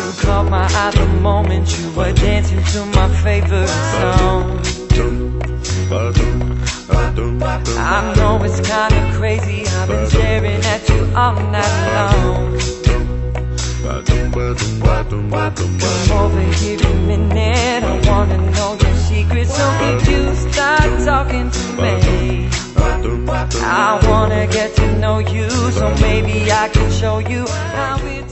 caught my eye the moment you were dancing to my favorite song. I know it's kinda crazy, I've been staring at you all night long. Come over here a minute, I wanna know your secrets, so if you start talking to me, I wanna get to know you, so maybe I can show you how it